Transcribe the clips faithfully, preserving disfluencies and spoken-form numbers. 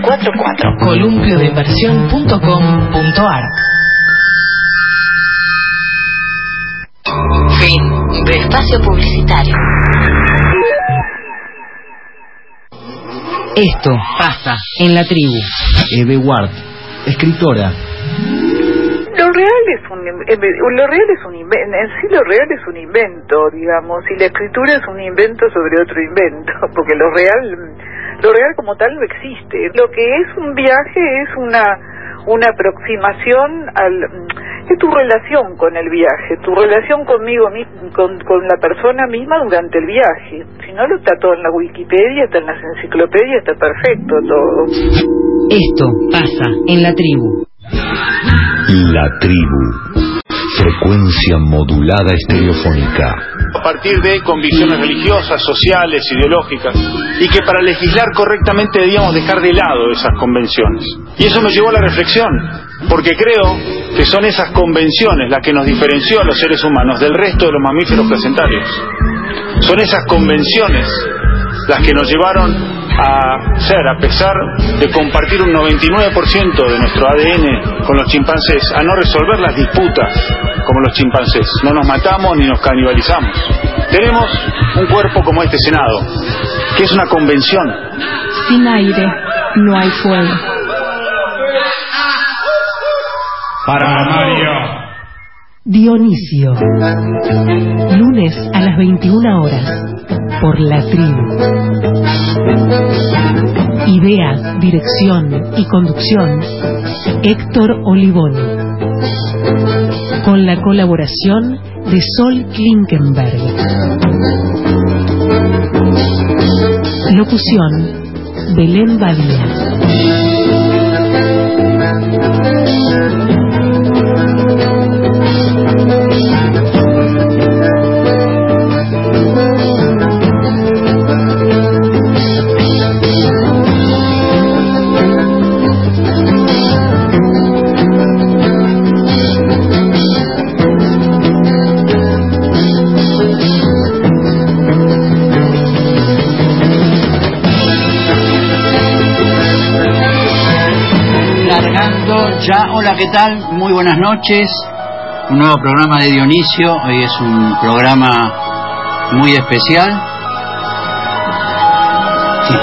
cuatro cuatro. columpio de inversión punto com punto ar. Fin de espacio publicitario. Esto pasa en la tribu. Eve Ward, escritora. Lo real es un lo real es un invento, en sí lo real es un invento, digamos, y la escritura es un invento sobre otro invento, porque lo real lo real como tal no existe. Lo que es un viaje es una una aproximación al es tu relación con el viaje, tu relación conmigo, con, con la persona misma durante el viaje. Si no, lo está todo en la Wikipedia, está en las enciclopedias, está perfecto todo. Esto pasa en la tribu. La tribu. Frecuencia modulada estereofónica. A partir de convicciones religiosas, sociales, ideológicas, y que para legislar correctamente debíamos dejar de lado esas convenciones. Y eso me llevó a la reflexión, porque creo que son esas convenciones las que nos diferenció a los seres humanos del resto de los mamíferos placentarios. Son esas convenciones las que nos llevaron a ser, a pesar de compartir un noventa y nueve por ciento de nuestro A D N con los chimpancés, a no resolver las disputas como los chimpancés. No nos matamos ni nos canibalizamos. Tenemos un cuerpo como este Senado, que es una convención. Sin aire no hay fuego. Para Mario. Dionisio. Lunes a las veintiuna horas. Por la tribu. Idea, dirección y conducción, Héctor Olivoni. Con la colaboración de Sol Klinkenberg. Locución, Belén Badía. Ya, hola, ¿qué tal? Muy buenas noches. Un nuevo programa de Dionisio. Hoy es un programa muy especial. Sí.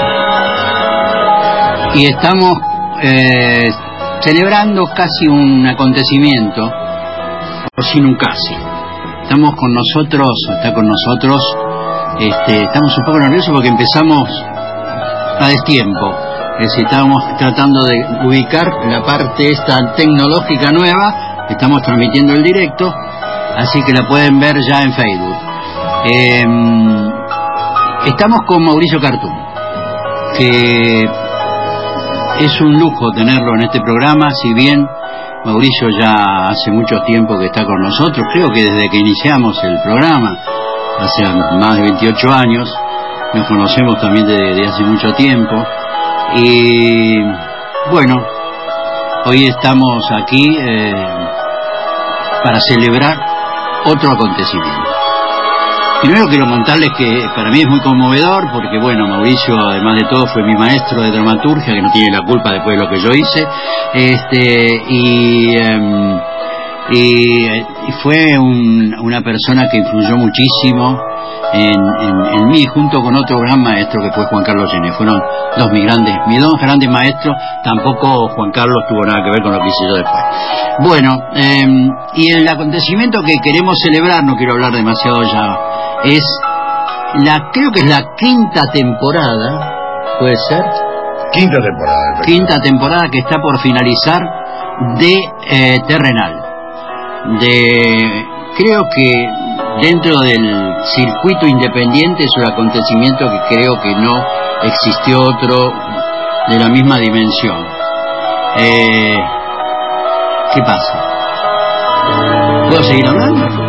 Y estamos eh, celebrando casi un acontecimiento, o sin un casi. Estamos con nosotros, está con nosotros, este, estamos un poco nerviosos porque empezamos a destiempo. Es decir, estamos tratando de ubicar la parte esta tecnológica nueva. Estamos transmitiendo el directo, así que la pueden ver ya en Facebook. Eh, estamos con Mauricio Cartún, que es un lujo tenerlo en este programa. Si bien Mauricio ya hace mucho tiempo que está con nosotros, creo que desde que iniciamos el programa, hace más de veintiocho años, nos conocemos también desde de hace mucho tiempo. Y bueno, hoy estamos aquí eh, para celebrar otro acontecimiento. Primero quiero contarles que para mí es muy conmovedor porque, bueno, Mauricio, además de todo, fue mi maestro de dramaturgia, que no tiene la culpa después de lo que yo hice, este y, eh, y, y fue un, una persona que influyó muchísimo En, en, en mí, junto con otro gran maestro que fue Juan Carlos Gené. Fueron dos mis grandes, mis dos grandes maestros. Tampoco Juan Carlos tuvo nada que ver con lo que hice yo después. Bueno, eh, y el acontecimiento que queremos celebrar, no quiero hablar demasiado ya, es la, creo que es la quinta temporada, ¿puede ser? Quinta temporada. Quinta temporada que está por finalizar de eh, Terrenal. De, creo que dentro del circuito independiente es un acontecimiento que creo que no existió otro de la misma dimensión. Eh, ¿Qué pasa? ¿Puedo seguir hablando?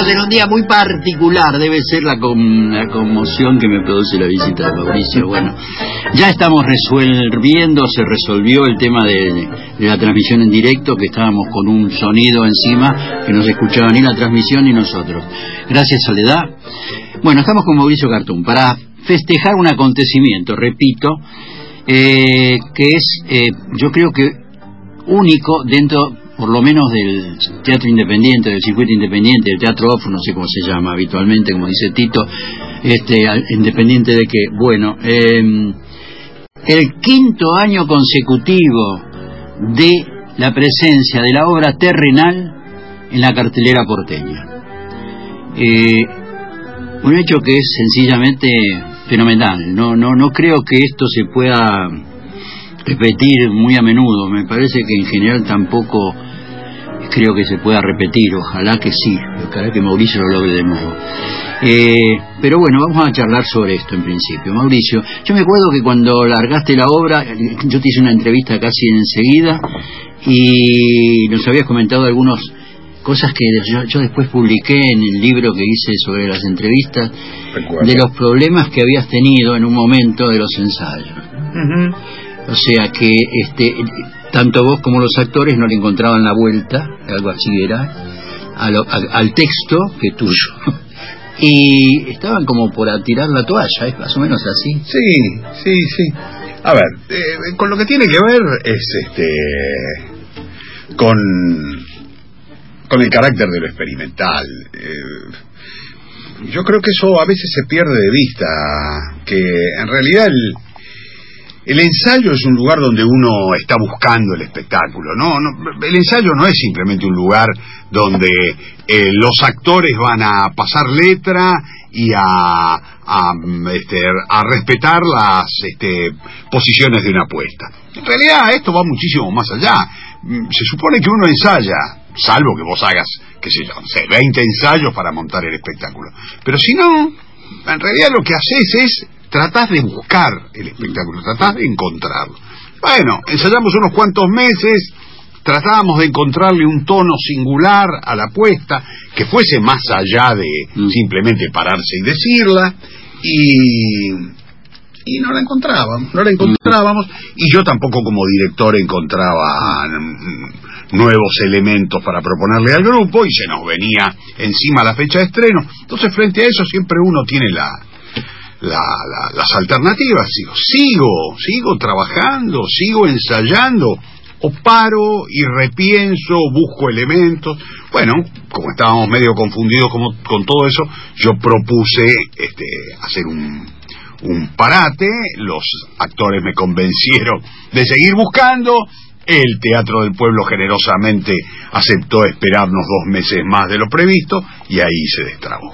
estamos en un día muy particular, debe ser la, con, la conmoción que me produce la visita de Mauricio. Bueno, ya estamos resolviendo, se resolvió el tema de, de la transmisión en directo, que estábamos con un sonido encima que no se escuchaba ni la transmisión ni nosotros. Gracias, Soledad. Bueno, estamos con Mauricio Cartún para festejar un acontecimiento, repito, eh, que es, eh, yo creo que único dentro, por lo menos, del teatro independiente, del circuito independiente, del teatro off, no sé cómo se llama habitualmente, como dice Tito, este, independiente de que, bueno, eh, el quinto año consecutivo de la presencia de la obra terrenal en la cartelera porteña. Eh, un hecho que es sencillamente fenomenal. No, no, no creo que esto se pueda repetir muy a menudo. Me parece que en general tampoco creo que se pueda repetir. Ojalá que sí, ojalá que Mauricio lo logre de nuevo. Eh, pero bueno, vamos a charlar sobre esto en principio. Mauricio, yo me acuerdo que cuando largaste la obra, yo te hice una entrevista casi enseguida y nos habías comentado algunas cosas que yo, yo después publiqué en el libro que hice sobre las entrevistas. Recuerdo. De los problemas que habías tenido en un momento de los ensayos. Uh-huh. O sea que este, tanto vos como los actores no le encontraban la vuelta, algo así era, a lo, a, al texto que tuyo. Y estaban como por tirar la toalla, ¿es más o menos así? Sí, sí, sí. A ver, eh, con lo que tiene que ver es este con, con el carácter de lo experimental. Eh, yo creo que eso a veces se pierde de vista, que en realidad el El ensayo es un lugar donde uno está buscando el espectáculo, ¿no? no el ensayo no es simplemente un lugar donde eh, los actores van a pasar letra y a, a, este, a respetar las este, posiciones de una apuesta. En realidad esto va muchísimo más allá. Se supone que uno ensaya, salvo que vos hagas, qué sé yo, no sé, veinte ensayos para montar el espectáculo. Pero si no, en realidad lo que haces es tratás de buscar el espectáculo, tratás de encontrarlo. Bueno, ensayamos unos cuantos meses, tratábamos de encontrarle un tono singular a la apuesta, que fuese más allá de mm. simplemente pararse y decirla, y, y no la encontrábamos, no la encontrábamos, y yo tampoco como director encontraba mm, nuevos elementos para proponerle al grupo, y se nos venía encima la fecha de estreno. Entonces, frente a eso siempre uno tiene la La, la, las alternativas. Sigo, sigo, sigo trabajando, sigo ensayando, o paro y repienso, busco elementos. Bueno, como estábamos medio confundidos como, con todo eso, yo propuse este, hacer un, un parate, los actores me convencieron de seguir buscando, el Teatro del Pueblo generosamente aceptó esperarnos dos meses más de lo previsto, y ahí se destrabó.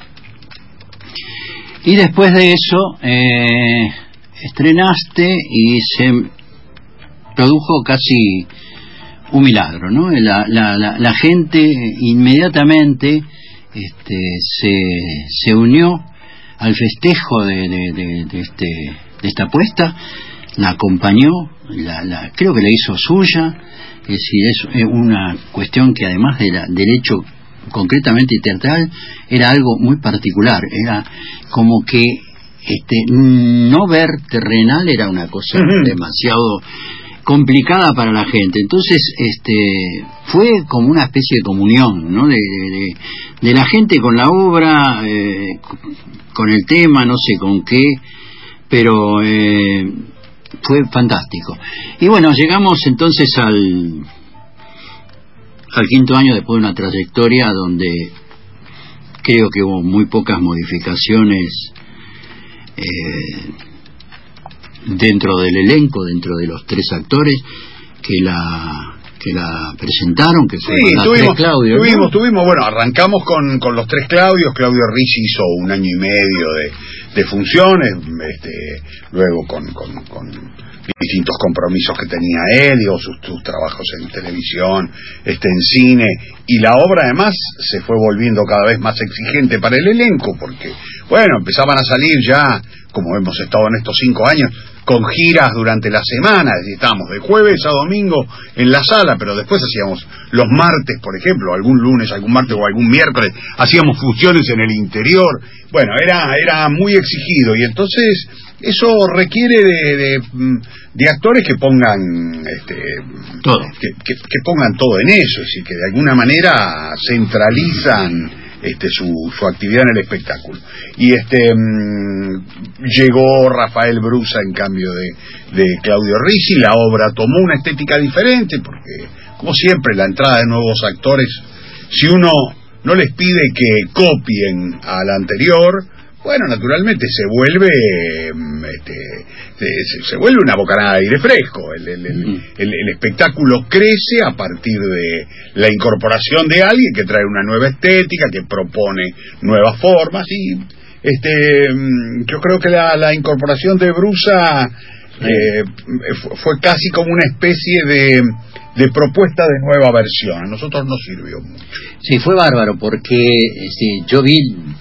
Y después de eso eh, estrenaste y se produjo casi un milagro, ¿no? La, la, la, la gente inmediatamente este, se, se unió al festejo de, de, de, de, este, de esta apuesta, la acompañó, la, la, creo que la hizo suya. Es decir, es una cuestión que además de la, del hecho concretamente teatral, era algo muy particular, era como que este no ver terrenal era una cosa uh-huh. demasiado complicada para la gente. Entonces este fue como una especie de comunión, ¿no? de, de, de la gente con la obra, eh, con el tema, no sé con qué, pero eh, fue fantástico. Y bueno, llegamos entonces al al quinto año después de una trayectoria donde creo que hubo muy pocas modificaciones eh, dentro del elenco, dentro de los tres actores que la que la presentaron, que fueron sí, las tuvimos, tres Claudios. Tuvimos, ¿no? tuvimos, bueno, arrancamos con, con los tres Claudios. Claudio Ricci hizo un año y medio de, de funciones, este, luego con, con, con distintos compromisos que tenía él, digo, sus, sus trabajos en televisión, este, en cine, y la obra además se fue volviendo cada vez más exigente para el elenco, porque, bueno, empezaban a salir ya como hemos estado en estos cinco años, con giras durante la semana, y estábamos de jueves a domingo en la sala, pero después hacíamos los martes, por ejemplo, algún lunes, algún martes o algún miércoles, hacíamos funciones en el interior. Bueno, era era muy exigido, y entonces eso requiere de, de, de actores que pongan este, todo, que, que, que pongan todo en eso, es decir, que de alguna manera centralizan Este, su, su actividad en el espectáculo. Y este mmm, llegó Rafael Brusa en cambio de, de Claudio Ricci. La obra tomó una estética diferente porque, como siempre, la entrada de nuevos actores, si uno no les pide que copien a la anterior, bueno, naturalmente se vuelve este, se, se vuelve una bocanada de aire fresco. El, el, el, el, el espectáculo crece a partir de la incorporación de alguien que trae una nueva estética, que propone nuevas formas, y este yo creo que la, la incorporación de Brusa eh, fue casi como una especie de de propuesta de nueva versión. A nosotros nos sirvió mucho. Sí, fue bárbaro porque sí, yo vi,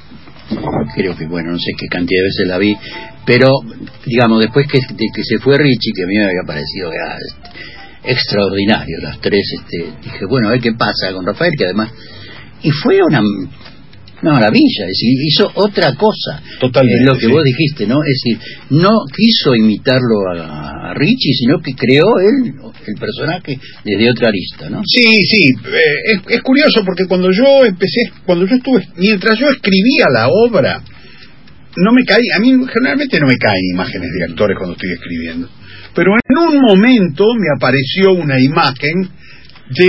creo que, bueno, no sé qué cantidad de veces la vi, pero, digamos, después que, de que se fue Ricci, que a mí me había parecido que era este, extraordinario, las tres, este, dije, bueno, a ver qué pasa con Rafael, que además, y fue una, una maravilla, es decir, hizo otra cosa. Totalmente. Es lo que sí. vos dijiste, ¿no? Es decir, no quiso imitarlo a, a Ricci, sino que creó él el personaje desde otra arista, ¿no? Sí, sí, eh, es, es curioso porque cuando yo empecé, cuando yo estuve, mientras yo escribía la obra, no me caí, a mí generalmente no me caen imágenes de actores cuando estoy escribiendo, pero en un momento me apareció una imagen de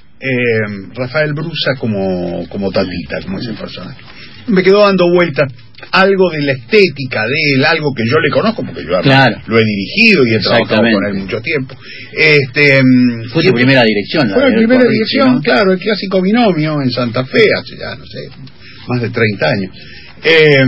eh, Rafael Brusa como, como Tatita, como ese personaje. Me quedó dando vueltas algo de la estética de él, algo que yo le conozco porque yo claro. lo he dirigido y he trabajado con él mucho tiempo. Este, fue tu y, primera dirección, fue la primera dirección, ¿no? Claro, el clásico Binomio en Santa Fe, hace ya, no sé, más de treinta años. Eh,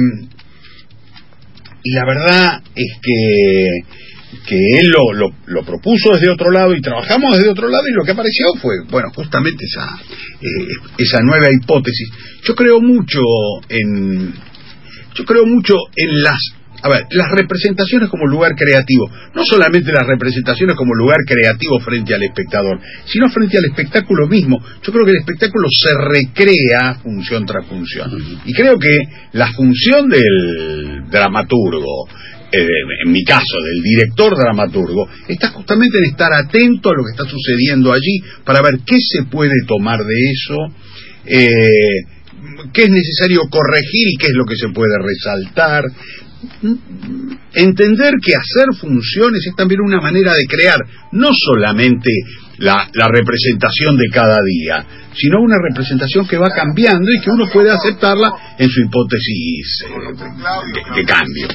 y la verdad es que que él lo, lo, lo propuso desde otro lado y trabajamos desde otro lado, y lo que apareció fue, bueno, justamente esa eh, esa nueva hipótesis. Yo creo mucho en yo creo mucho en las a ver, las representaciones como lugar creativo, no solamente las representaciones como lugar creativo frente al espectador, sino frente al espectáculo mismo. Yo creo que el espectáculo se recrea función tras función, uh-huh. y creo que la función del dramaturgo, eh, en mi caso del director dramaturgo, está justamente en estar atento a lo que está sucediendo allí para ver qué se puede tomar de eso, eh, qué es necesario corregir y qué es lo que se puede resaltar. Entender que hacer funciones es también una manera de crear no solamente la, la representación de cada día, sino una representación que va cambiando y que uno puede aceptarla en su hipótesis eh, de, de cambio.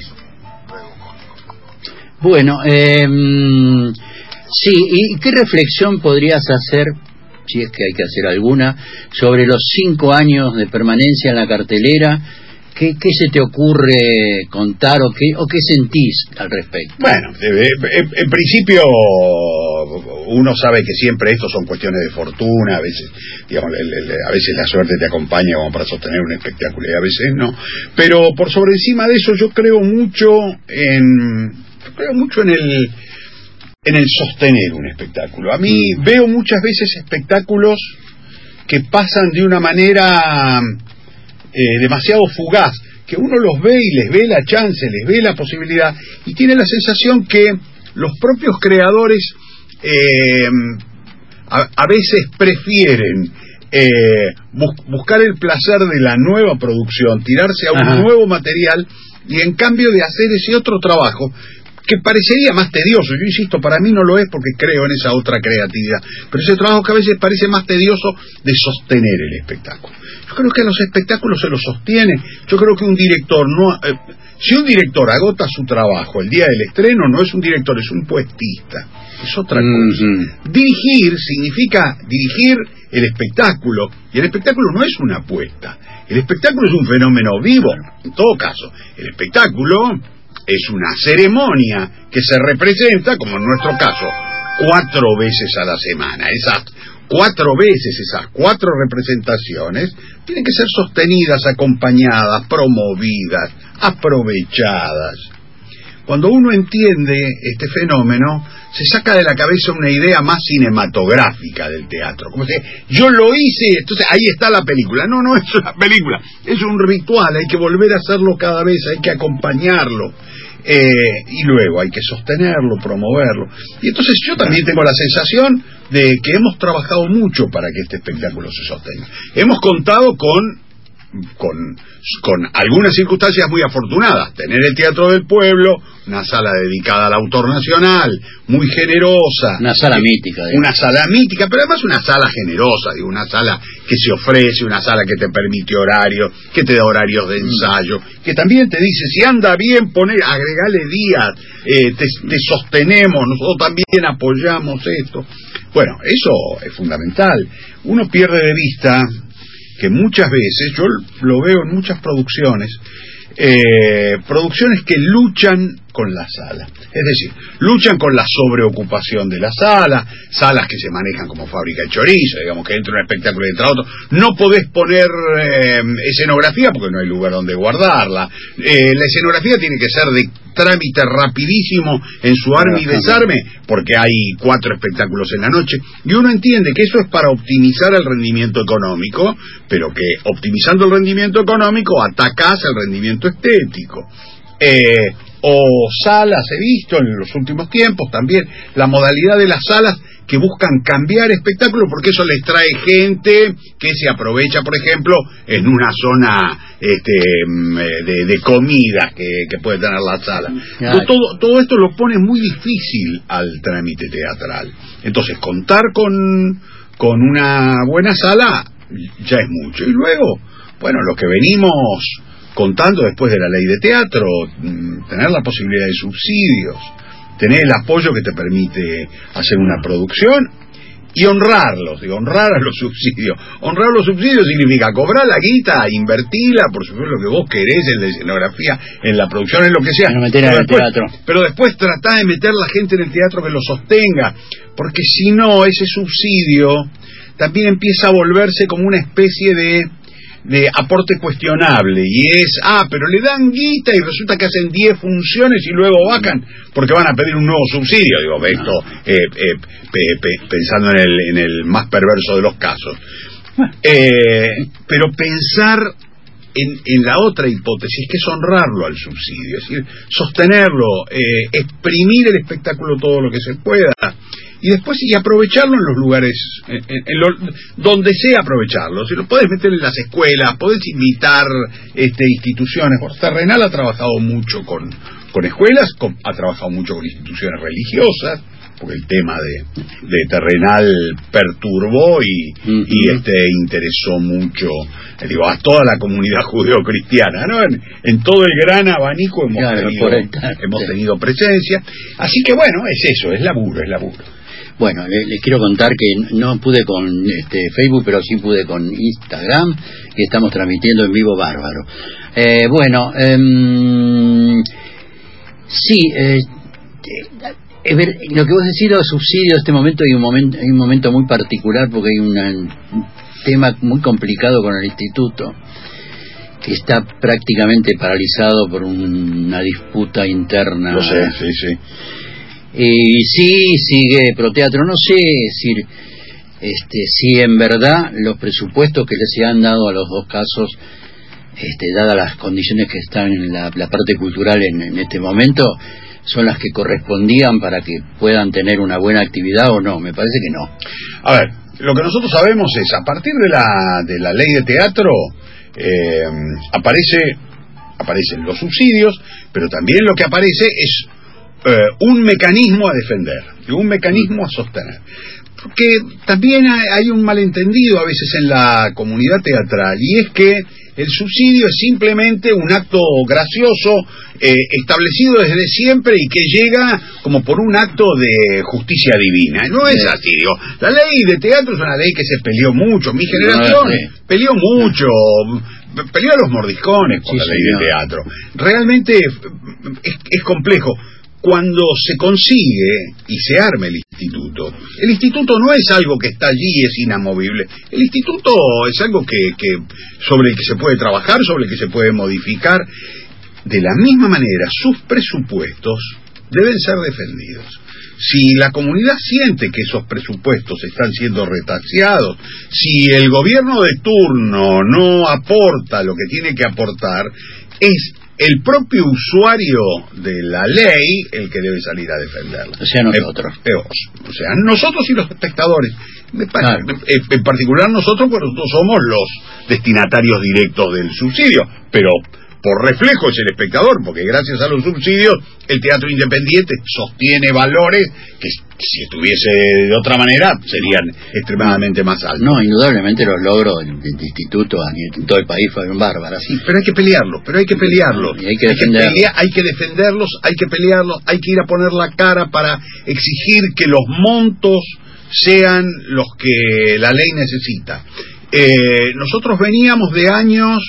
Bueno, eh, sí, ¿y qué reflexión podrías hacer, si es que hay que hacer alguna, sobre los cinco años de permanencia en la cartelera? ¿Qué, ¿Qué se te ocurre contar o qué, o qué sentís al respecto? Bueno, en, en principio uno sabe que siempre esto son cuestiones de fortuna, a veces, digamos, a veces la suerte te acompaña como para sostener un espectáculo y a veces no. Pero por sobre encima de eso yo creo mucho en, yo creo mucho en el, en el sostener un espectáculo. A mí mm. veo muchas veces espectáculos que pasan de una manera Eh, demasiado fugaz, que uno los ve y les ve la chance, les ve la posibilidad, y tiene la sensación que los propios creadores eh, a, a veces prefieren eh, bus, buscar el placer de la nueva producción, tirarse a un Ajá. nuevo material, y en cambio de hacer ese otro trabajo que parecería más tedioso. Yo insisto, para mí no lo es porque creo en esa otra creatividad, pero ese trabajo que a veces parece más tedioso de sostener el espectáculo. Yo creo que a los espectáculos se los sostiene. Yo creo que un director no eh, si un director agota su trabajo el día del estreno, no es un director, es un puestista, es otra mm-hmm. cosa. Dirigir significa dirigir el espectáculo, y el espectáculo no es una apuesta, el espectáculo es un fenómeno vivo. En todo caso, el espectáculo es una ceremonia que se representa, como en nuestro caso, cuatro veces a la semana. Esas cuatro veces, esas cuatro representaciones, tienen que ser sostenidas, acompañadas, promovidas, aprovechadas. cuando uno entiende este fenómeno, se saca de la cabeza una idea más cinematográfica del teatro. Como si yo lo hice, entonces ahí está la película. No, no es una película, es un ritual, hay que volver a hacerlo cada vez, hay que acompañarlo. Eh, y luego hay que sostenerlo, promoverlo. Y entonces yo también tengo la sensación de que hemos trabajado mucho para que este espectáculo se sostenga. Hemos contado con con con algunas circunstancias muy afortunadas: tener el Teatro del Pueblo, una sala dedicada al autor nacional, muy generosa, una sala eh, mítica, digamos. Una sala mítica, pero además una sala generosa, digo, una sala que se ofrece, una sala que te permite horarios, que te da horarios de ensayo, mm. que también te dice, si anda bien, poner, agregale días, eh, te, te sostenemos, nosotros también apoyamos esto. Bueno, eso es fundamental. Uno pierde de vista que muchas veces, yo lo veo en muchas producciones, eh, producciones que luchan con la sala, es decir, luchan con la sobreocupación de la sala, salas que se manejan como fábrica de chorizo, digamos que entra un espectáculo y entra otro, no podés poner eh, escenografía porque no hay lugar donde guardarla, eh, la escenografía tiene que ser de trámite rapidísimo en su arme y desarme, porque hay cuatro espectáculos en la noche, y uno entiende que eso es para optimizar el rendimiento económico, pero que optimizando el rendimiento económico atacás el rendimiento estético. Eh, o salas, he visto en los últimos tiempos también la modalidad de las salas que buscan cambiar espectáculos porque eso les trae gente que se aprovecha, por ejemplo, en una zona este, de, de comidas que, que puede tener la sala. Claro. Todo, todo esto lo pone muy difícil al trámite teatral. Entonces, contar con, con una buena sala ya es mucho. Y luego, bueno, lo que venimos contando después de la ley de teatro, tener la posibilidad de subsidios, tener el apoyo que te permite hacer una producción y honrarlos, digo, honrar a los subsidios. Honrar los subsidios significa cobrar la guita, invertirla, por supuesto lo que vos querés en la escenografía, en la producción, en lo que sea. Pero, meter pero, después, teatro. pero después tratá de meter la gente en el teatro que lo sostenga, porque si no, ese subsidio también empieza a volverse como una especie de de aporte cuestionable, y es, ah, pero le dan guita y resulta que hacen diez funciones y luego vacan porque van a pedir un nuevo subsidio, digo, esto eh, eh, pe, pe, pensando en el, en el más perverso de los casos. Eh, pero pensar en, en la otra hipótesis, que es honrarlo al subsidio, es decir, sostenerlo, eh, exprimir el espectáculo todo lo que se pueda, y después y aprovecharlo en los lugares en, en, en lo, donde sea aprovecharlo. Si lo podés meter en las escuelas, podés invitar este, instituciones. Terrenal ha trabajado mucho con, con escuelas, con, ha trabajado mucho con instituciones religiosas, porque el tema de, de Terrenal perturbó y, uh-huh. y este interesó mucho, digo, a toda la comunidad judeocristiana, ¿no? En, en todo el gran abanico hemos, claro, tenido, hemos tenido presencia. Así que bueno, es eso, es laburo, es laburo. Bueno, les, les quiero contar que no pude con este Facebook, pero sí pude con Instagram, que estamos transmitiendo en vivo bárbaro. Eh, bueno, eh, sí, eh, eh, lo que vos decís, los subsidios, este momento hay un momento, hay un momento muy particular porque hay una, un tema muy complicado con el instituto, que está prácticamente paralizado por un, una disputa interna. Lo sé, sí, sí. Y sí, sigue Proteatro, no sé decir este, si en verdad los presupuestos que se han dado a los dos casos, este, dadas las condiciones que están en la, la parte cultural en, en este momento, son las que correspondían para que puedan tener una buena actividad o no. Me parece que no. A ver, lo que nosotros sabemos es, a partir de la, de la ley de teatro, eh, aparece, aparecen los subsidios, pero también lo que aparece es Uh, un mecanismo a defender, un mecanismo a sostener, porque también hay un malentendido a veces en la comunidad teatral, y es que el subsidio es simplemente un acto gracioso eh, establecido desde siempre y que llega como por un acto de justicia divina. No es así, digo, la ley de teatro es una ley que se peleó mucho, mi generación no, sí. peleó mucho, peleó a los mordiscones por sí, la ley señor. de teatro. Realmente es, es complejo. Cuando se consigue y se arme el instituto, el instituto no es algo que está allí, es inamovible. El instituto es algo que, que sobre el que se puede trabajar, sobre el que se puede modificar. de la misma manera, sus presupuestos deben ser defendidos. Si la comunidad siente que esos presupuestos están siendo retaseados, si el gobierno de turno no aporta lo que tiene que aportar, es el propio usuario de la ley el que debe salir a defenderla. O sea, nosotros. Eh, eh, o sea, nosotros y los espectadores. Me parece, claro. eh, en particular nosotros, porque nosotros somos los destinatarios directos del subsidio, pero por reflejo es el espectador, porque gracias a los subsidios el teatro independiente sostiene valores que si estuviese de otra manera serían extremadamente más altos. No, indudablemente los logros del, del instituto en todo el país fueron bárbaros. Sí, pero hay que pelearlos, pero hay que pelearlos. Y hay que, hay, que pelea, hay que defenderlos, hay que pelearlos, hay que ir a poner la cara para exigir que los montos sean los que la ley necesita. Eh, nosotros veníamos de años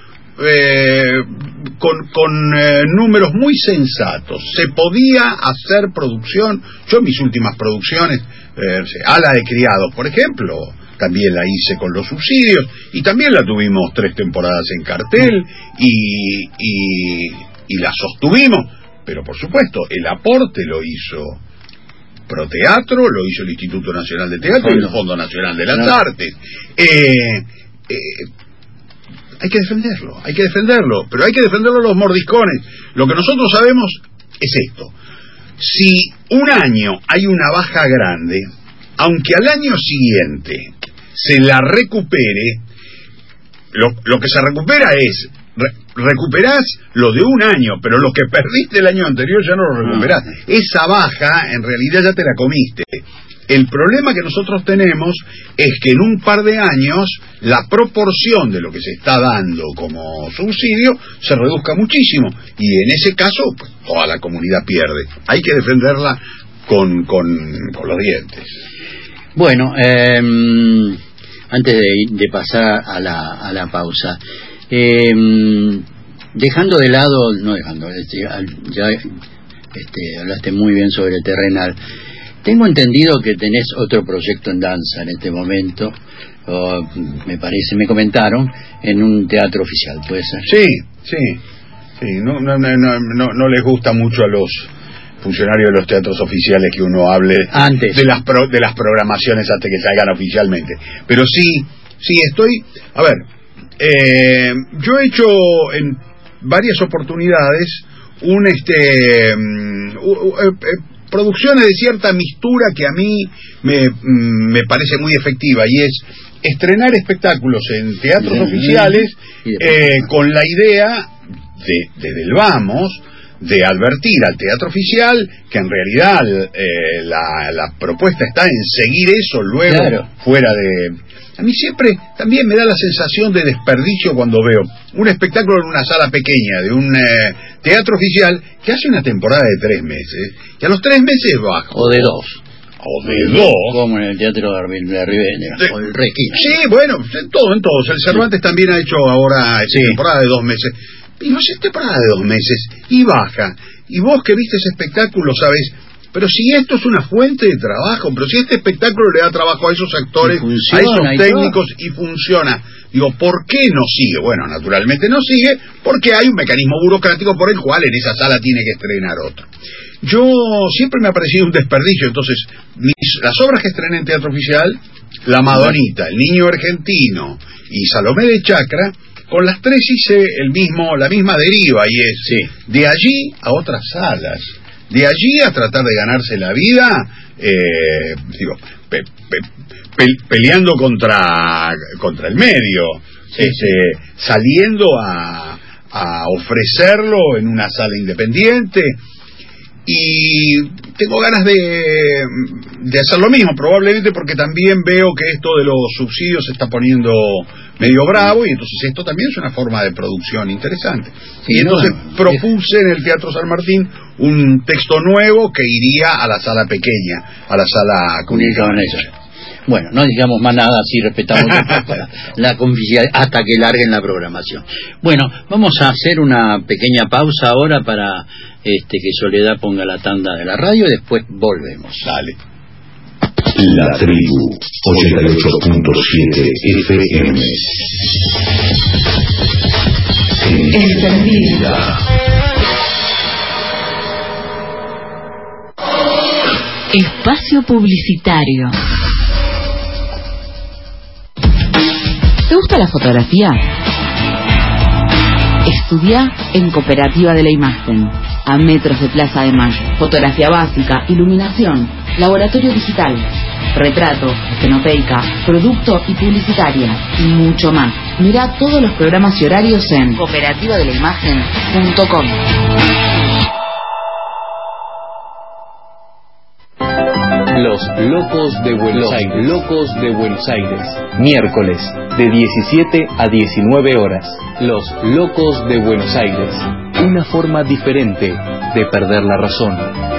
Eh, con, con eh, números muy sensatos. Se podía hacer producción. Yo en mis últimas producciones, eh, Ala de Criados, por ejemplo, también la hice con los subsidios y también la tuvimos tres temporadas en cartel y, y, y la sostuvimos, pero por supuesto el aporte lo hizo Proteatro, lo hizo el Instituto Nacional de Teatro y el Fondo Nacional de las no. Artes. Eh, eh, Hay que defenderlo, hay que defenderlo, pero hay que defenderlo los mordiscones. Lo que nosotros sabemos es esto. Si un año hay una baja grande, aunque al año siguiente se la recupere, lo, lo que se recupera es, re, recuperás lo de un año, pero lo que perdiste el año anterior ya no lo recuperás. Esa baja, en realidad ya te la comiste. El problema que nosotros tenemos es que en un par de años la proporción de lo que se está dando como subsidio se reduzca muchísimo y en ese caso pues, toda la comunidad pierde. Hay que defenderla con, con, con los dientes. Bueno, eh, antes de, de pasar a la, a la pausa, eh, dejando de lado, no dejando, ya este, hablaste muy bien sobre el terrenal. Tengo entendido que tenés otro proyecto en danza en este momento, o, me parece, me comentaron, en un teatro oficial, ¿puede ser? Sí, sí, sí. No, no, no, no, no les gusta mucho a los funcionarios de los teatros oficiales que uno hable antes de las pro, de las programaciones hasta que salgan oficialmente. Pero sí, sí estoy. A ver, eh, yo he hecho en varias oportunidades un este. Um, uh, uh, uh, producciones de cierta mistura que a mí me, me parece muy efectiva y es estrenar espectáculos en teatros sí, oficiales eh, con la idea de, desde el vamos de advertir al teatro oficial que en realidad eh, la, la propuesta está en seguir eso luego claro. fuera de... A mí siempre también me da la sensación de desperdicio cuando veo un espectáculo en una sala pequeña de un eh, teatro oficial que hace una temporada de tres meses y a los tres meses baja. O de dos. O de dos. Como en el Teatro de Rivera. O el Requiem. Sí, bueno, en todo, en todos. El Cervantes sí. también ha hecho ahora sí. temporada de dos meses. Y no hace temporada de dos meses y baja. Y vos que viste ese espectáculo sabés... Pero si esto es una fuente de trabajo, pero si este espectáculo le da trabajo a esos actores, a esos técnicos y funciona, digo, ¿por qué no sigue? Bueno, naturalmente no sigue porque hay un mecanismo burocrático por el cual en esa sala tiene que estrenar otro. Yo siempre me ha parecido un desperdicio, entonces mis, las obras que estrené en Teatro Oficial, La Madonita, El Niño Argentino y Salomé de Chacra, con las tres hice el mismo, la misma deriva y es sí. de allí a otras salas. De allí a tratar de ganarse la vida, eh, digo, pe, pe, pe, peleando contra contra el medio, sí, este, sí. saliendo a, a ofrecerlo en una sala independiente y tengo ganas de, de hacer lo mismo, probablemente porque también veo que esto de los subsidios se está poniendo medio bravo y entonces esto también es una forma de producción interesante. Sí, y entonces no, propuse en el Teatro San Martín un texto nuevo que iría a la sala pequeña, a la sala comunicada. Bueno, no digamos más nada, así respetamos la, la confidencialidad hasta que larguen la programación. Bueno, vamos a hacer una pequeña pausa ahora para este que Soledad ponga la tanda de la radio y después volvemos. Dale. La Tribu ochenta y ocho punto siete F M. Extendida. Espacio publicitario. ¿Te gusta la fotografía? Estudia en Cooperativa de la Imagen, a metros de Plaza de Mayo. Fotografía básica, iluminación, laboratorio digital, retrato, estenopeica, producto y publicitaria, y mucho más. Mirá todos los programas y horarios en cooperativa de la imagen punto com. Los Locos de Buenos Aires. Locos de Buenos Aires. Miércoles, de diecisiete a diecinueve horas. Los Locos de Buenos Aires. Una forma diferente de perder la razón.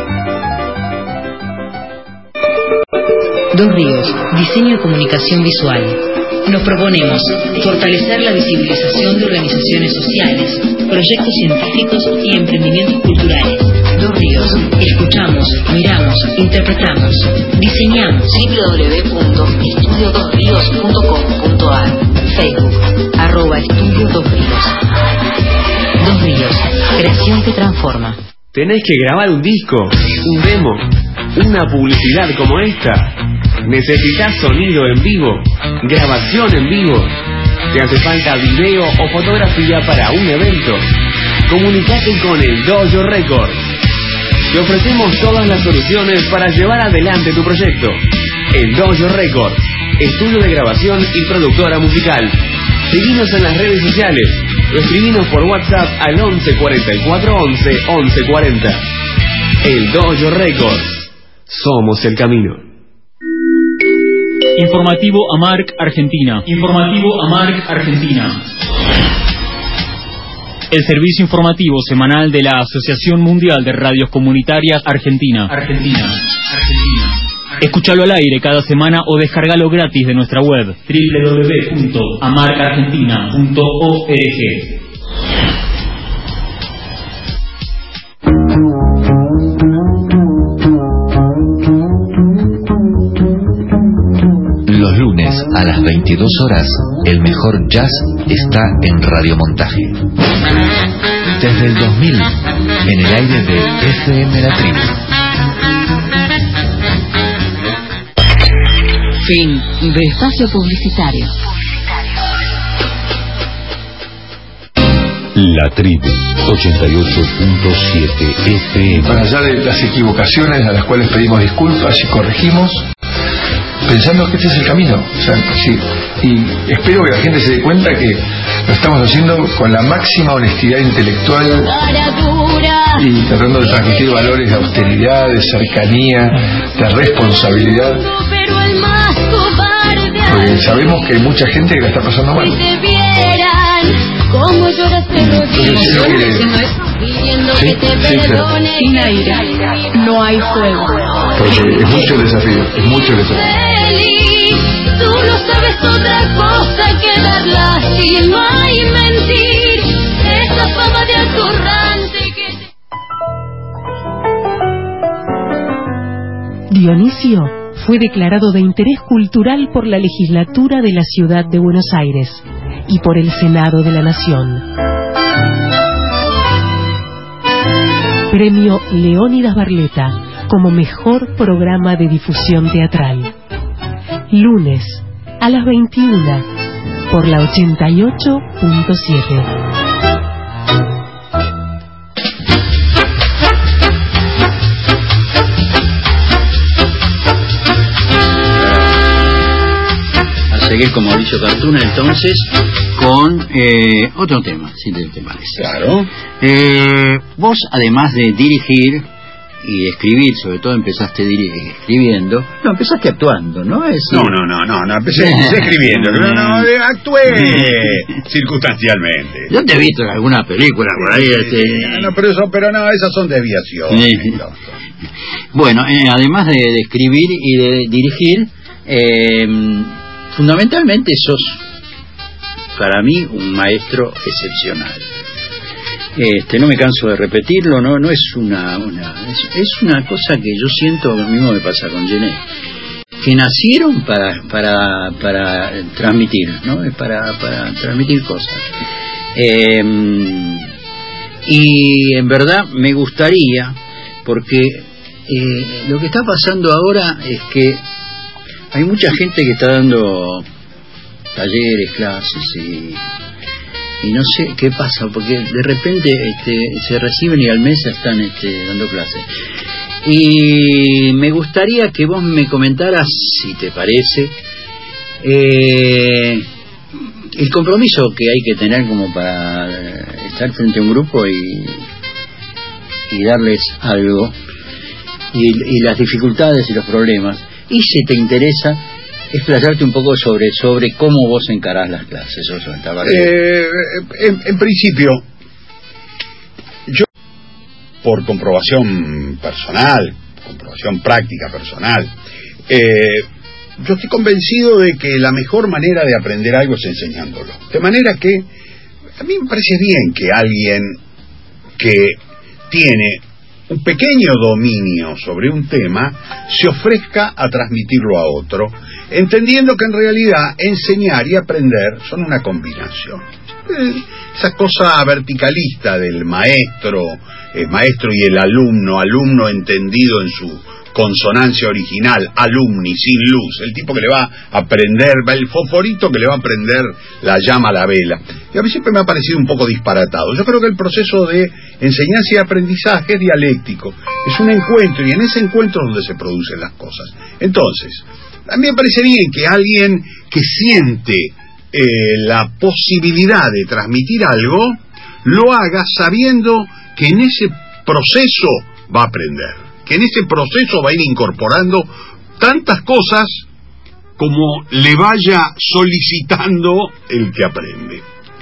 Dos Ríos, diseño y comunicación visual. Nos proponemos fortalecer la visibilización de organizaciones sociales, proyectos científicos y emprendimientos culturales. Dos Ríos, escuchamos, miramos, interpretamos, diseñamos. doble u doble u doble u punto estudio dos ríos punto com punto a r. Facebook, arroba Estudio Dos Ríos. Dos Ríos, creación que transforma. ¿Tenés que grabar un disco, un demo, una publicidad como esta? ¿Necesitas sonido en vivo, grabación en vivo? ¿Te hace falta video o fotografía para un evento? Comunicate con el Dojo Records. Te ofrecemos todas las soluciones para llevar adelante tu proyecto. El Dojo Records, estudio de grabación y productora musical. Seguinos en las redes sociales o escribinos por WhatsApp al once cuarenta y cuatro once once cuarenta. El Dojo Records. Somos el camino. Informativo AMARC Argentina. Informativo AMARC Argentina. El servicio informativo semanal de la Asociación Mundial de Radios Comunitarias Argentina. Argentina. Argentina. Escúchalo al aire cada semana o descargalo gratis de nuestra web doble u doble u doble u punto amarc argentina punto org. Los lunes a las veintidós horas, el mejor jazz está en Radiomontaje. Desde el dos mil, en el aire de F M La Tribu. Fin de espacio publicitario. La Tribu ochenta y ocho punto siete F M. Para allá de las equivocaciones a las cuales pedimos disculpas y corregimos, pensando que este es el camino, o sea, sí, y espero que la gente se dé cuenta que lo estamos haciendo con la máxima honestidad intelectual y tratando de transmitir valores de austeridad, de cercanía, de responsabilidad, porque sabemos que hay mucha gente que la está pasando mal. Entonces, si no quiere... Sí, sí, claro. Sin aire no hay fuego. Porque es mucho el desafío, es mucho el desafío. Tú no sabes otra cosa que dar lástima y mentir. Esa fama de atorrante que te... Dionisio fue declarado de interés cultural por la legislatura de la Ciudad de Buenos Aires y por el Senado de la Nación. Premio Leónidas Barleta como mejor programa de difusión teatral. Lunes a las veintiuna por la ochenta y ocho punto siete. A seguir con Mauricio Cartuna entonces con eh, otro tema, si te, te parece. Claro. Eh, vos, además de dirigir y escribir, sobre todo empezaste diri- escribiendo, no, empezaste actuando, ¿no? Es, no, no, no, no, no, empecé, empecé escribiendo, no, no, actué circunstancialmente. Yo te he visto en alguna película por ahí. Este... No, pero eso, pero no, esas son desviaciones. Sí. Bueno, eh, además de, de escribir y de dirigir, eh, fundamentalmente sos, para mí, un maestro excepcional. Este, no me canso de repetirlo, no, no es una, una es, es una cosa que yo siento, lo mismo me pasa con Gené, que nacieron para para para transmitir, ¿no? Para para transmitir cosas. Eh, y en verdad me gustaría, porque eh, lo que está pasando ahora es que hay mucha gente que está dando talleres, clases y, y no sé qué pasa, porque de repente este, se reciben y al mes están este, dando clases. Y me gustaría que vos me comentaras, si te parece, eh, el compromiso que hay que tener como para estar frente a un grupo y, y darles algo, y, y las dificultades y los problemas, y si te interesa explayarte un poco sobre sobre cómo vos encarás las clases. Eso estaba eh, en, en principio, yo, por comprobación personal, comprobación práctica personal, eh, yo estoy convencido de que la mejor manera de aprender algo es enseñándolo. De manera que a mí me parece bien que alguien que tiene un pequeño dominio sobre un tema se ofrezca a transmitirlo a otro, entendiendo que en realidad enseñar y aprender son una combinación. Esa cosa verticalista del maestro, el maestro y el alumno, alumno entendido en su consonancia original, alumni, sin luz, el tipo que le va a aprender, el fosforito que le va a prender la llama a la vela. Y a mí siempre me ha parecido un poco disparatado. Yo creo que el proceso de enseñanza y aprendizaje es dialéctico, es un encuentro, y en ese encuentro es donde se producen las cosas. Entonces, a mí me parece bien que alguien que siente eh, la posibilidad de transmitir algo, lo haga sabiendo que en ese proceso va a aprender, que en ese proceso va a ir incorporando tantas cosas como le vaya solicitando el que aprende.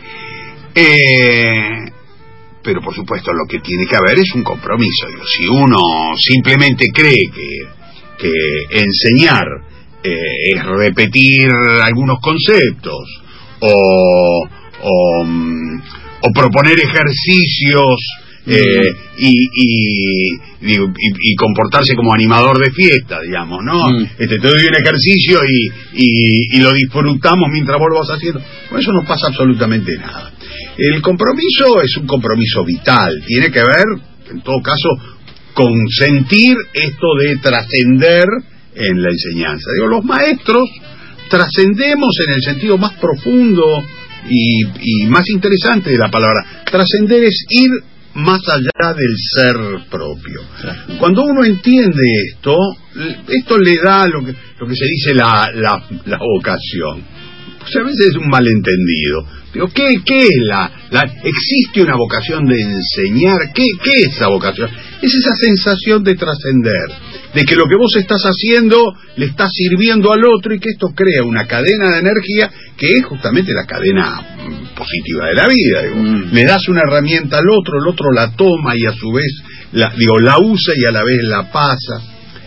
Eh, pero por supuesto lo que tiene que haber es un compromiso. Digo, si uno simplemente cree que, que enseñar eh, es repetir algunos conceptos o, o, o proponer ejercicios Eh, y, y, y, y comportarse como animador de fiesta, digamos, ¿no? Mm. Este, te doy un ejercicio y, y, y lo disfrutamos mientras vos lo vas haciendo. Con eso no pasa absolutamente nada. El compromiso es un compromiso vital, tiene que ver, en todo caso, con sentir esto de trascender en la enseñanza. Digo, los maestros trascendemos en el sentido más profundo y, y más interesante de la palabra. Trascender es ir más allá del ser propio. Cuando uno entiende esto, esto le da lo que, lo que se dice la, la, la vocación. Pues a veces es un malentendido. Pero ¿qué, qué es la, la... ¿Existe una vocación de enseñar? ¿Qué, qué es esa vocación? Es esa sensación de trascender, de que lo que vos estás haciendo le está sirviendo al otro, y que esto crea una cadena de energía que es justamente la cadena positiva de la vida. Digo, mm. Le das una herramienta al otro, el otro la toma y a su vez la, digo, la usa y a la vez la pasa.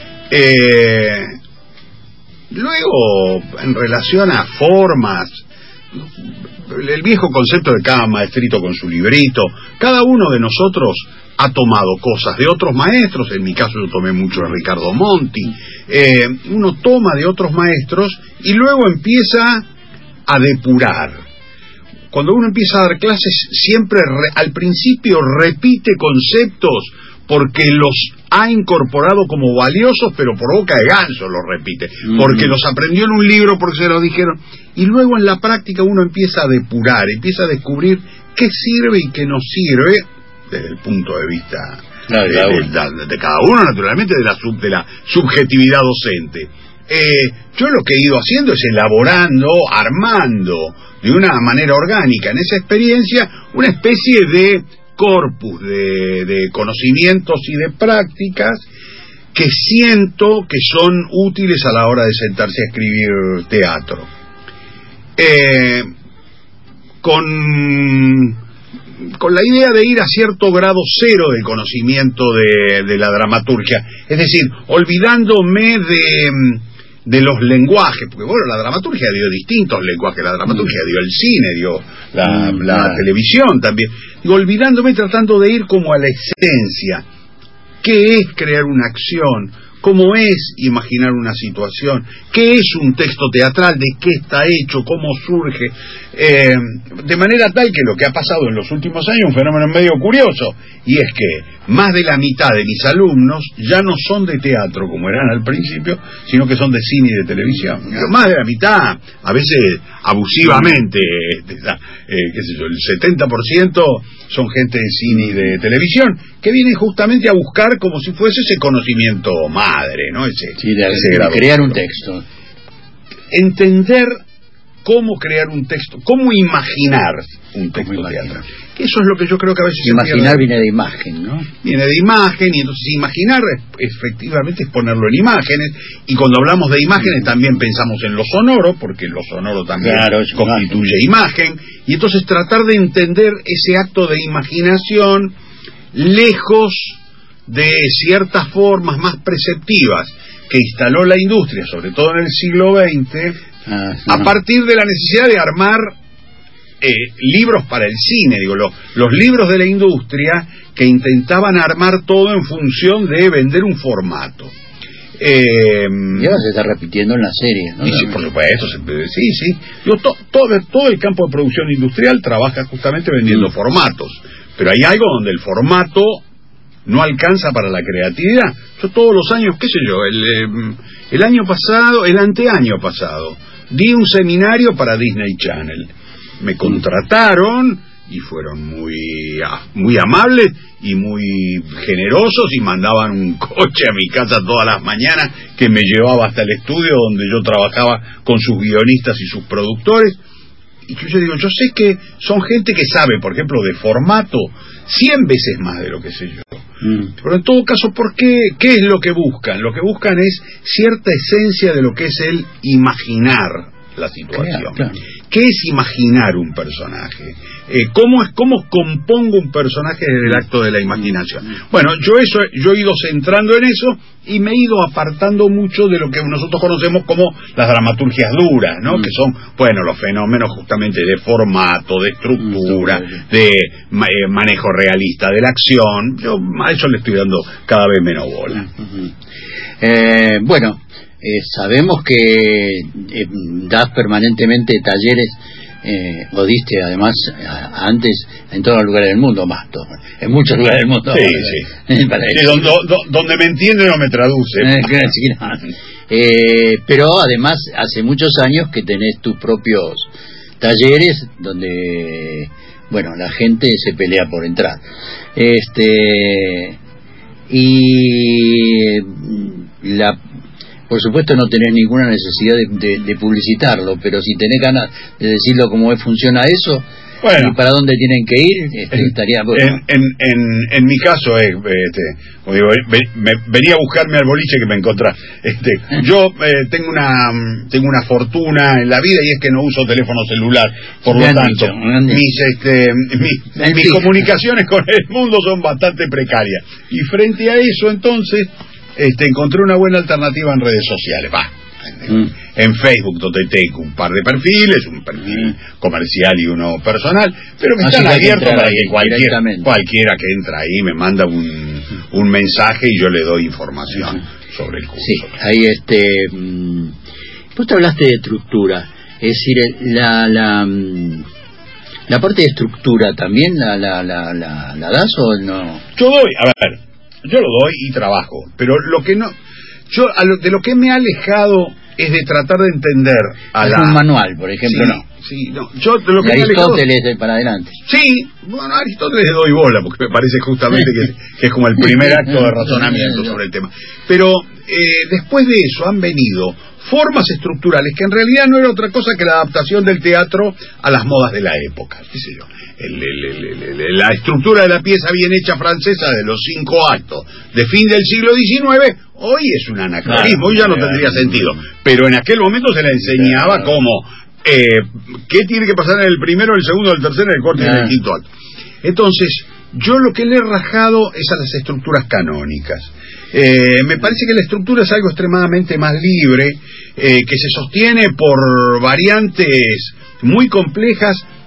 Eh, luego, en relación a formas, el viejo concepto de cada maestrito con su librito, cada uno de nosotros ha tomado cosas de otros maestros. En mi caso yo tomé mucho de Ricardo Monti. Eh, uno toma de otros maestros y luego empieza a depurar. Cuando uno empieza a dar clases, siempre re, al principio repite conceptos porque los ha incorporado como valiosos, pero por boca de ganso los repite, mm. porque los aprendió en un libro, porque se lo dijeron, y luego en la práctica uno empieza a depurar, empieza a descubrir qué sirve y qué no sirve, desde el punto de vista claro, de, de, de, de cada uno, naturalmente, de la, sub, de la subjetividad docente. Eh, yo lo que he ido haciendo es elaborando, armando de una manera orgánica en esa experiencia una especie de corpus de, de conocimientos y de prácticas que siento que son útiles a la hora de sentarse a escribir teatro. Eh, con, con la idea de ir a cierto grado cero del conocimiento de, de la dramaturgia, es decir, olvidándome de, de los lenguajes, porque bueno, la dramaturgia dio distintos lenguajes, la dramaturgia dio el cine, dio la, mm, la claro. televisión también, y olvidándome, tratando de ir como a la esencia, qué es crear una acción, cómo es imaginar una situación, qué es un texto teatral, de qué está hecho, cómo surge, eh, de manera tal que lo que ha pasado en los últimos años es un fenómeno medio curioso, y es que más de la mitad de mis alumnos ya no son de teatro como eran al principio, sino que son de cine y de televisión. Más de la mitad, a veces abusivamente, eh, qué sé yo, el setenta por ciento son gente de cine y de televisión, que vienen justamente a buscar como si fuese ese conocimiento madre, ¿no? Ese, sí, de, ese de grado crear un texto. Entender cómo crear un texto, cómo imaginar un texto teatral. Eso es lo que yo creo que a veces... Imaginar viene de imagen, ¿no? Viene de imagen, y entonces imaginar efectivamente es ponerlo en imágenes, y cuando hablamos de imágenes también pensamos en lo sonoro, porque lo sonoro también claro, constituye imagen. imagen, y entonces tratar de entender ese acto de imaginación lejos de ciertas formas más preceptivas que instaló la industria, sobre todo en el siglo veinte, ah, sí, a no. partir de la necesidad de armar eh, libros para el cine, digo, lo, los libros de la industria que intentaban armar todo en función de vender un formato. Eh, y ahora se está repitiendo en la serie, ¿no? Y sí, por supuesto, sí, sí. Yo, to, todo, todo el campo de producción industrial trabaja justamente vendiendo mm. formatos, pero hay algo donde el formato no alcanza para la creatividad. Yo todos los años, qué sé yo, el, el año pasado, el anteaño pasado, di un seminario para Disney Channel. Me contrataron y fueron muy, muy amables y muy generosos, y mandaban un coche a mi casa todas las mañanas que me llevaba hasta el estudio donde yo trabajaba con sus guionistas y sus productores. Y yo digo, yo sé que son gente que sabe, por ejemplo, de formato cien veces más de lo que sé yo. Mm. Pero en todo caso, ¿por qué? ¿Qué es lo que buscan? Lo que buscan es cierta esencia de lo que es el imaginar la situación. Claro, claro. ¿Qué es imaginar un personaje? Eh, ¿cómo es cómo compongo un personaje desde el acto de la imaginación? Bueno, yo eso yo he ido centrando en eso y me he ido apartando mucho de lo que nosotros conocemos como las dramaturgias duras, ¿no? Mm. Que son, bueno, los fenómenos justamente de formato, de estructura, mm. de eh, manejo realista de la acción. Yo a eso le estoy dando cada vez menos bola. Mm-hmm. eh, bueno, eh, sabemos que eh, das permanentemente talleres. Eh, o diste además a, antes en todos los lugares del mundo, más todo, en muchos lugares del mundo. Sí, sí. Para sí donde, donde me entiende no me traduce. Eh, no. eh, pero además hace muchos años que tenés tus propios talleres donde, bueno, la gente se pelea por entrar. Este y la Por supuesto no tenés ninguna necesidad de, de, de publicitarlo, pero si tenés ganas de decirlo cómo funciona eso, bueno, y para dónde tienen que ir, este, en, estaría bueno. En, en, en, en mi caso, eh, este, como digo, me, me, venía a buscarme al boliche que me encontrás. Este, yo eh, tengo una tengo una fortuna en la vida, y es que no uso teléfono celular, por lo tanto, dicho, mis, este, mis, mis comunicaciones con el mundo son bastante precarias. Y frente a eso, entonces, Este, encontré una buena alternativa en redes sociales, va, en, mm. en Facebook, donde tengo un par de perfiles, un perfil mm. comercial y uno personal, pero que están abiertos para que cualquier, cualquiera que entra ahí me manda un, un mensaje y yo le doy información mm. sobre el curso. Sí, ahí este, vos te hablaste de estructura, es decir, la la la parte de estructura también la la la la, la das o no. Yo doy, a ver. Yo lo doy y trabajo, pero lo que no, yo a lo, de lo que me ha alejado es de tratar de entender a es la... un manual, por ejemplo, sí, no. Sí, no. Yo de lo que de me ha alejado... Aristóteles para adelante. Sí, bueno, a Aristóteles le doy bola, porque me parece justamente que, que es como el primer acto de razonamiento sobre el tema. Pero eh, después de eso han venido formas estructurales que en realidad no era otra cosa que la adaptación del teatro a las modas de la época, qué sé yo. El, el, el, el, la estructura de la pieza bien hecha francesa de los cinco actos de fin del siglo diecinueve hoy es un anacronismo, hoy ya no tendría sentido, pero en aquel momento se la enseñaba como eh, qué tiene que pasar en el primero, el segundo, el tercero, el cuarto y el quinto acto. Entonces yo lo que le he rajado es a las estructuras canónicas. Eh, me parece que la estructura es algo extremadamente más libre, eh, que se sostiene por variantes muy complejas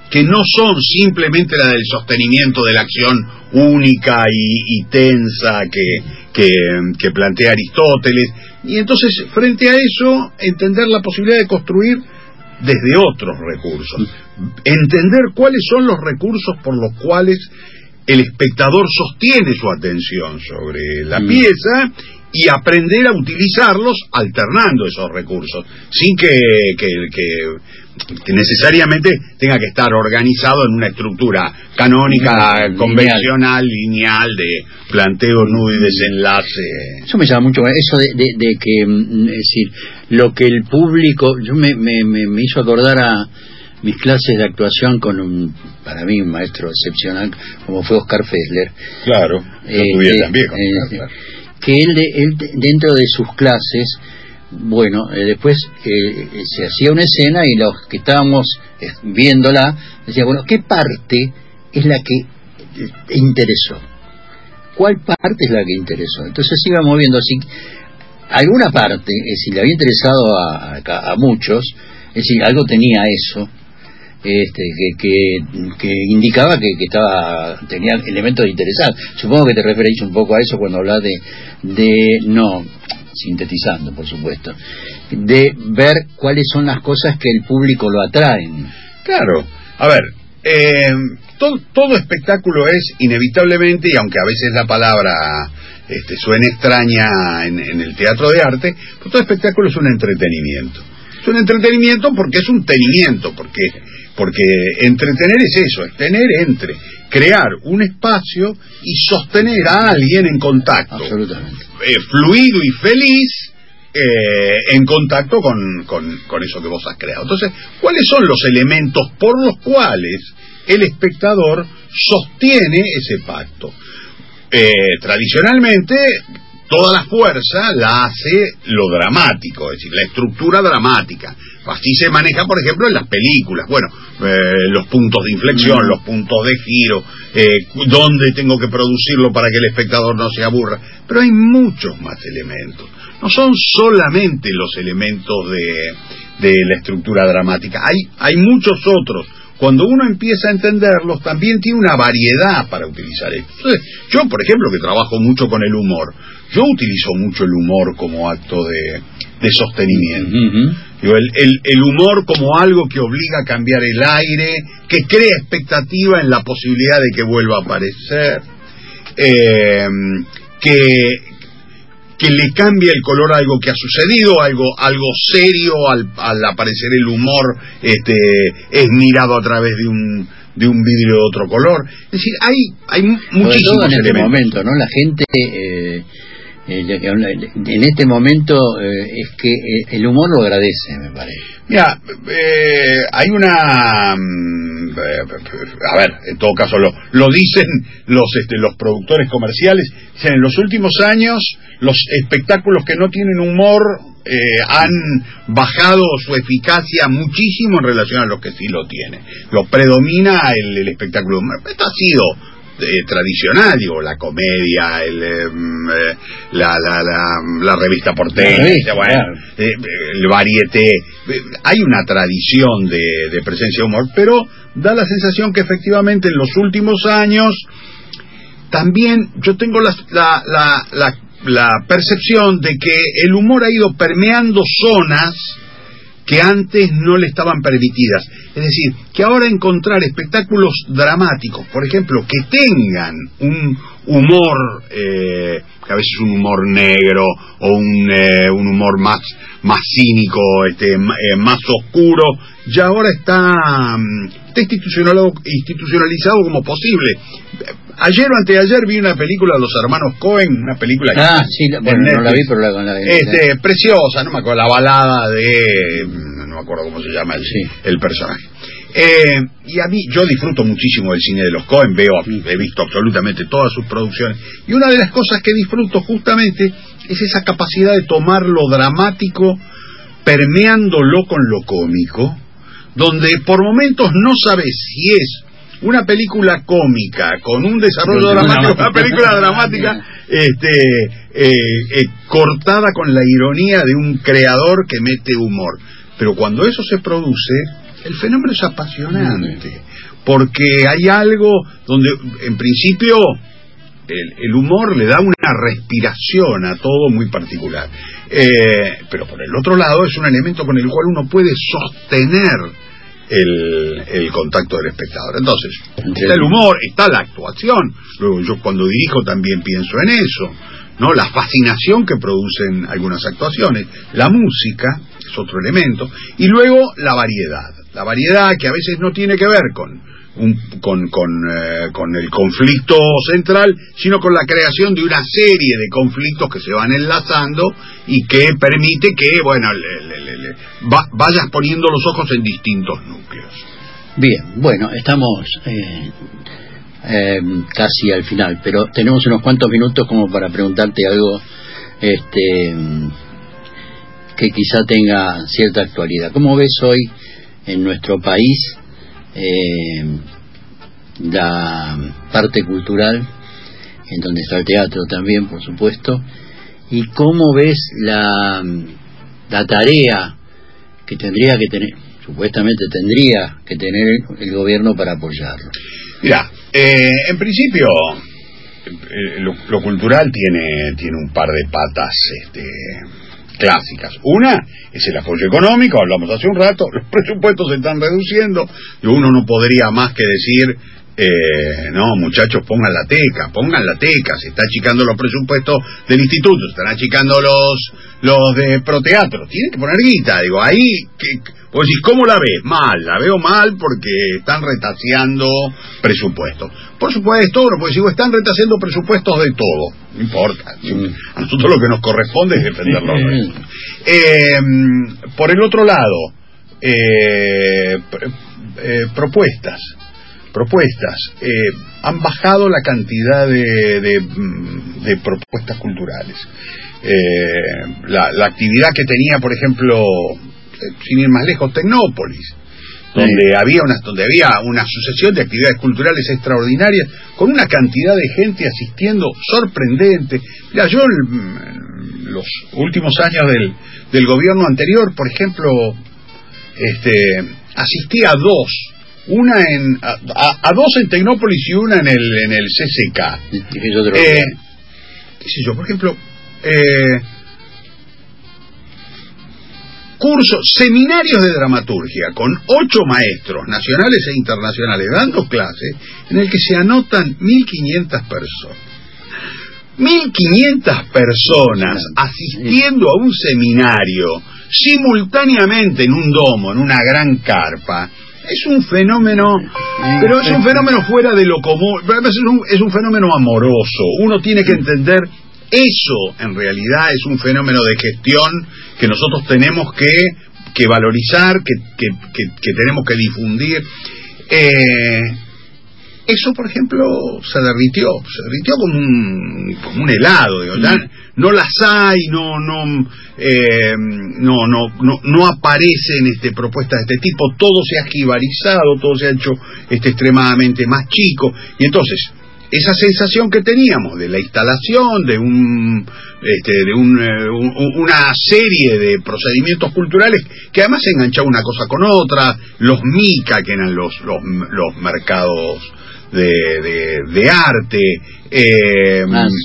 que no son simplemente la del sostenimiento de la acción única y, y tensa que, que, que plantea Aristóteles. Y entonces, frente a eso, entender la posibilidad de construir desde otros recursos. Entender cuáles son los recursos por los cuales el espectador sostiene su atención sobre la mm. pieza, y aprender a utilizarlos alternando esos recursos, sin que, que, que, que necesariamente tenga que estar organizado en una estructura canónica, lineal, convencional, lineal, de planteo, nudo y desenlace. Eso me llama mucho, eso de, de, de que, es decir, lo que el público, yo me, me, me hizo acordar a mis clases de actuación con un, para mí, un maestro excepcional, como fue Oscar Fessler. Claro, yo eh, estudié eh, también con eh, Oscar. Que él, él, dentro de sus clases, bueno, eh, después eh, se hacía una escena y los que estábamos eh, viéndola, decían, bueno, ¿qué parte es la que eh, interesó? ¿Cuál parte es la que interesó? Entonces íbamos viendo así, alguna parte, es decir, le había interesado a, a, a muchos, es decir, algo tenía eso, este que, que, que indicaba que, que estaba tenía elementos de interesar. Supongo que te referís un poco a eso cuando hablas de, de no, sintetizando por supuesto, de ver cuáles son las cosas que el público lo atraen. Claro, a ver, eh, todo, todo espectáculo es inevitablemente, y aunque a veces la palabra este, suene extraña en, en el teatro de arte, pues todo espectáculo es un entretenimiento. Es un entretenimiento porque es un tenimiento, porque porque entretener es eso, es tener entre, crear un espacio y sostener a alguien en contacto. Absolutamente. Eh, fluido y feliz, eh, en contacto con, con, con eso que vos has creado. Entonces, ¿cuáles son los elementos por los cuales el espectador sostiene ese pacto? Eh, tradicionalmente, toda la fuerza la hace lo dramático, es decir, la estructura dramática. Así se maneja, por ejemplo, en las películas. Bueno, eh, los puntos de inflexión, mm. los puntos de giro, eh, dónde tengo que producirlo para que el espectador no se aburra. Pero hay muchos más elementos. No son solamente los elementos de, de la estructura dramática. Hay, hay muchos otros. Cuando uno empieza a entenderlos, también tiene una variedad para utilizar esto. Entonces, yo, por ejemplo, que trabajo mucho con el humor, yo utilizo mucho el humor como acto de, de sostenimiento. Uh-huh. Digo, el, el, el humor como algo que obliga a cambiar el aire, que crea expectativa en la posibilidad de que vuelva a aparecer, eh, que... que le cambia el color a algo que ha sucedido, algo algo serio, al, al aparecer el humor este es mirado a través de un de un vidrio de otro color. Es decir, hay hay muchísimos en este elementos. momento, ¿no? La gente eh, eh, en este momento eh, es que eh, el humor lo agradece, me parece. Mira, eh, hay una a ver, en todo caso lo lo dicen los este, los productores comerciales, dicen, en los últimos años los espectáculos que no tienen humor eh, han bajado su eficacia muchísimo en relación a los que sí lo tienen. Lo predomina el, el espectáculo. Esto ha sido eh, tradicional, digo, la comedia, el, eh, la, la, la, la revista porteña, revista, bueno, claro. eh, el varieté. Hay una tradición de, de presencia de humor, pero da la sensación que efectivamente en los últimos años también yo tengo la, la, la, la la percepción de que el humor ha ido permeando zonas que antes no le estaban permitidas. Es decir, que ahora encontrar espectáculos dramáticos, por ejemplo, que tengan un humor, eh, que a veces un humor negro o un, eh, un humor más más cínico, este, eh, más oscuro, ya ahora está, está institucionalizado, institucionalizado como posible. Ayer o anteayer vi una película de los hermanos Coen, una película ah, que, sí, bueno, no la vi, pero la, la, la este, preciosa, no me acuerdo, la balada de, no me acuerdo cómo se llama el, sí. el personaje. Eh, y a mí, yo disfruto muchísimo del cine de los Coen, veo, he visto absolutamente todas sus producciones, y una de las cosas que disfruto justamente es esa capacidad de tomar lo dramático, permeándolo con lo cómico, donde por momentos no sabes si es una película cómica con un desarrollo dramático, una película dramática este eh, eh, cortada con la ironía de un creador que mete humor. Pero cuando eso se produce, el fenómeno es apasionante. porque hay algo donde, en principio, el, el humor le da una respiración a todo muy particular. Eh, pero por el otro lado es un elemento con el cual uno puede sostener el, el contacto del espectador. Entonces, está el humor, está la actuación. Luego yo cuando dirijo también pienso en eso, ¿no? La fascinación que producen algunas actuaciones, la música es otro elemento, y luego la variedad, la variedad que a veces no tiene que ver con un, con con, eh, con el conflicto central, sino con la creación de una serie de conflictos que se van enlazando y que permite que, bueno, le, le, le, le, va, vayas poniendo los ojos en distintos núcleos. Bien, bueno, estamos eh, eh, casi al final, pero tenemos unos cuantos minutos como para preguntarte algo este que quizá tenga cierta actualidad. ¿Cómo ves hoy en nuestro país eh, la parte cultural, en donde está el teatro también, por supuesto, y cómo ves la, la tarea que tendría que tener, supuestamente tendría que tener el gobierno para apoyarlo? Mira, eh, en principio eh, lo, lo cultural tiene tiene un par de patas este clásicas. Una es el apoyo económico, hablamos hace un rato, los presupuestos se están reduciendo y uno no podría más que decir eh, no, muchachos, pongan la teca, pongan la teca, se están achicando los presupuestos del instituto, se están achicando los los de proteatro, tienen que poner guita, digo, ahí, que, vos decís, ¿cómo la ves? Mal, la veo mal porque están retaseando presupuestos. Por supuesto, uno puede decir, están retaseando presupuestos de todo, no importa, a nosotros lo que nos corresponde es defender los restos. Eh, por el otro lado, eh, eh, propuestas, propuestas, eh, han bajado la cantidad de, de, de propuestas culturales. Eh, la, la actividad que tenía, por ejemplo, sin ir más lejos, Tecnópolis, donde sí. había una, donde había una sucesión de actividades culturales extraordinarias, con una cantidad de gente asistiendo sorprendente. Mira, yo en los últimos años del, del gobierno anterior, por ejemplo, este, asistí a dos, una en a, a, a dos en Tecnópolis y una en el en el C C K. ¿Y qué otro eh, qué sé yo, por ejemplo, eh, cursos, seminarios de dramaturgia con ocho maestros nacionales e internacionales dando clases, en el que se anotan mil quinientas personas. mil quinientas personas asistiendo a un seminario simultáneamente en un domo, en una gran carpa. Es un fenómeno, pero es un fenómeno fuera de lo común, es un, es un fenómeno amoroso. Uno tiene que entender, eso en realidad es un fenómeno de gestión que nosotros tenemos que, que valorizar, que, que, que, que tenemos que difundir. Eh, eso, por ejemplo, se derritió, se derritió como un, como un helado, digo, ya no las hay, no, no, eh, no, no, no, no aparecen este, propuestas de este tipo, todo se ha jibarizado, todo se ha hecho este, extremadamente más chico, y entonces, esa sensación que teníamos de la instalación de un este, de un, eh, un, una serie de procedimientos culturales que además se enganchaba una cosa con otra, los MICA, que eran los los, los mercados de, de, de arte, eh,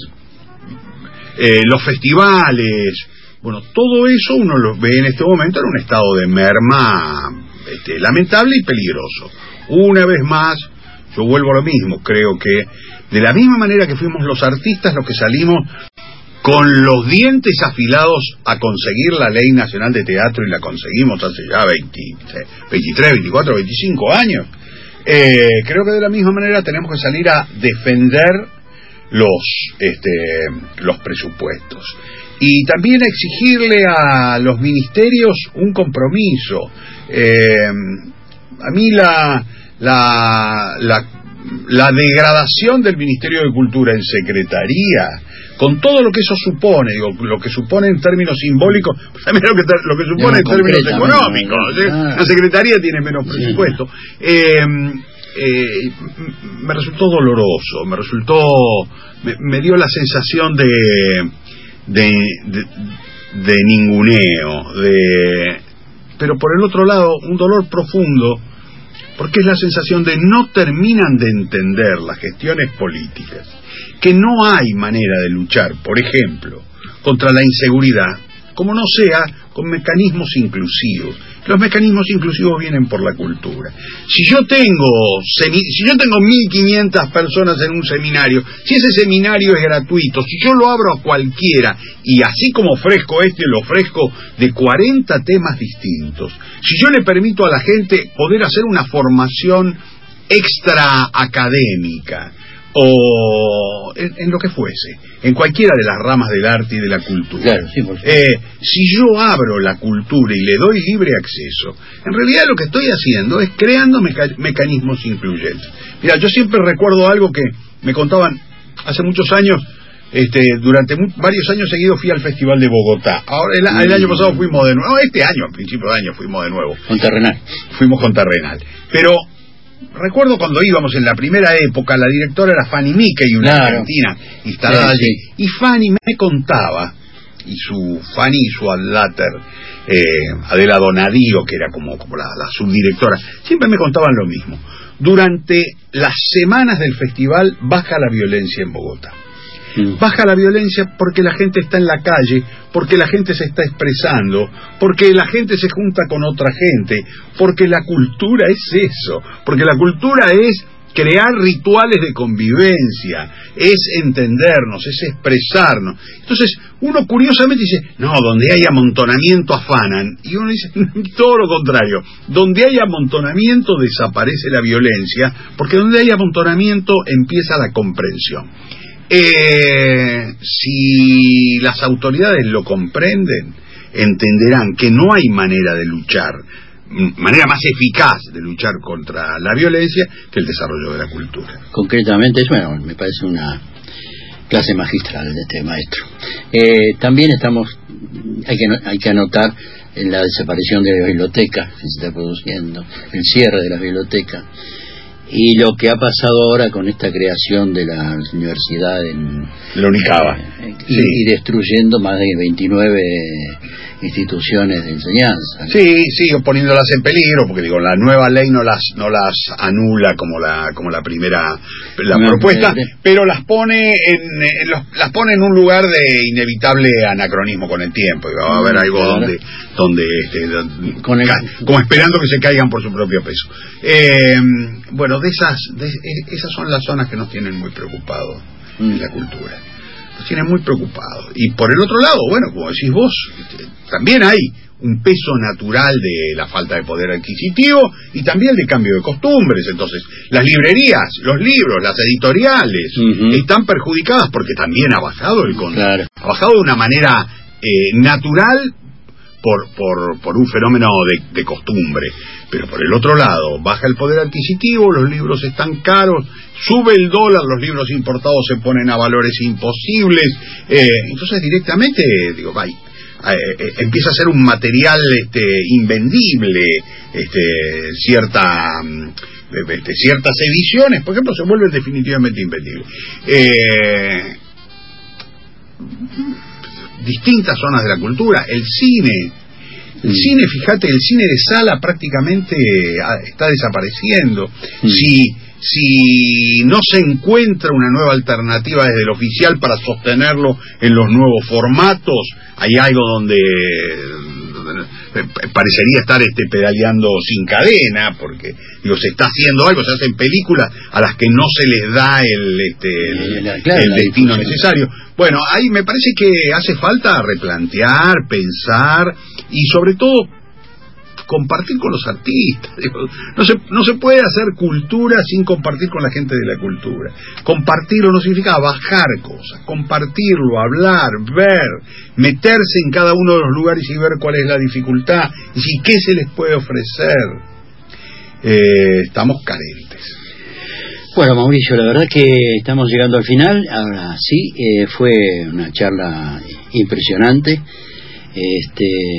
eh, los festivales, bueno, todo eso uno lo ve en este momento en un estado de merma este, lamentable y peligroso. Una vez más, yo vuelvo a lo mismo, creo que de la misma manera que fuimos los artistas los que salimos con los dientes afilados a conseguir la Ley Nacional de Teatro, y la conseguimos hace ya veinte, veintitrés, veinticuatro, veinticinco años, eh, creo que de la misma manera tenemos que salir a defender los, este, los presupuestos. Y también exigirle a los ministerios un compromiso. Eh, a mí la... La, la, la degradación del Ministerio de Cultura en Secretaría, con todo lo que eso supone, digo, lo que supone en términos simbólicos, también lo que, lo que supone en términos económicos, ¿sí? Ah. La Secretaría tiene menos presupuesto. Eh, eh, me resultó doloroso, me resultó, me, me dio la sensación de, de, de, de ninguneo, de, pero por el otro lado, un dolor profundo, porque es la sensación de no terminan de entender las gestiones políticas, que no hay manera de luchar, por ejemplo, contra la inseguridad, como no sea con mecanismos inclusivos. Los mecanismos inclusivos vienen por la cultura. Si yo tengo si yo tengo mil quinientas personas en un seminario, si ese seminario es gratuito, si yo lo abro a cualquiera, y así como ofrezco este, lo ofrezco de cuarenta temas distintos, si yo le permito a la gente poder hacer una formación extra académica, o en, en lo que fuese, en cualquiera de las ramas del arte y de la cultura. Claro, sí, por eh, si yo abro la cultura y le doy libre acceso, en realidad lo que estoy haciendo es creando meca- mecanismos incluyentes. Mira, yo siempre recuerdo algo que me contaban hace muchos años. Este, durante mu- varios años seguidos fui al Festival de Bogotá. Ahora el, el año pasado fuimos de nuevo, este año, a principio de año fuimos de nuevo. Con Terrenal. Fuimos con Terrenal. Pero recuerdo cuando íbamos en la primera época, la directora era Fanny Mickey, una Claro. argentina instalada Sí, allí, sí. y Fanny me contaba, y su Fanny y su adláter, eh, Adela Donadío, que era como, como la, la subdirectora, siempre me contaban lo mismo. Durante las semanas del festival baja la violencia en Bogotá. Baja la violencia porque la gente está en la calle, porque la gente se está expresando, porque la gente se junta con otra gente, porque la cultura es eso, porque la cultura es crear rituales de convivencia, es entendernos, es expresarnos. Entonces, uno curiosamente dice, no, donde hay amontonamiento afanan, y uno dice, todo lo contrario, donde hay amontonamiento desaparece la violencia, porque donde hay amontonamiento empieza la comprensión. Eh, si las autoridades lo comprenden, entenderán que no hay manera de luchar, manera más eficaz de luchar contra la violencia que el desarrollo de la cultura. Concretamente, bueno, me parece una clase magistral de este maestro. Eh, también estamos, hay que, hay que anotar en la desaparición de las bibliotecas que se está produciendo, el cierre de las bibliotecas, y lo que ha pasado ahora con esta creación de la universidad en la Unicaba, eh, sí. y, y destruyendo más de veintinueve instituciones de enseñanza. Sí, sí, poniéndolas en peligro, porque digo, la nueva ley no las no las anula como la como la primera la no, propuesta, no, no. pero las pone en, en los, las pone en un lugar de inevitable anacronismo con el tiempo, y va a haber algo claro. donde donde este, con el... ca, como esperando que se caigan por su propio peso. Eh, bueno, de esas de, esas son las zonas que nos tienen muy preocupados mm. en la cultura. Nos tienen muy preocupados. Y por el otro lado, bueno, como decís vos, también hay un peso natural de la falta de poder adquisitivo y también de cambio de costumbres. Entonces, las librerías, los libros, las editoriales uh-huh. están perjudicadas porque también ha bajado el consumo. Claro. Ha bajado de una manera eh, natural por por por un fenómeno de, de costumbre. Pero por el otro lado, baja el poder adquisitivo, los libros están caros, sube el dólar, los libros importados se ponen a valores imposibles, eh, entonces directamente, digo, vaya, eh, eh, empieza a ser un material este, invendible, este, cierta, este, ciertas ediciones, por ejemplo, se vuelven definitivamente invendibles. Eh, distintas zonas de la cultura, el cine. El cine, fíjate, el cine de sala prácticamente está desapareciendo. Mm. Si, si no se encuentra una nueva alternativa desde el oficial para sostenerlo en los nuevos formatos, hay algo donde, donde parecería estar este, pedaleando sin cadena, porque digo, se está haciendo algo, se hacen películas a las que no se les da el, este, el, claro, el destino necesario. Bueno, ahí me parece que hace falta replantear, pensar y sobre todo compartir con los artistas. No se, no se puede hacer cultura sin compartir con la gente de la cultura. Compartirlo no significa bajar cosas, compartirlo, hablar, ver, meterse en cada uno de los lugares y ver cuál es la dificultad y si qué se les puede ofrecer. Eh, estamos carentes. Bueno, Mauricio, la verdad que estamos llegando al final. Ahora sí, eh, fue una charla impresionante. Este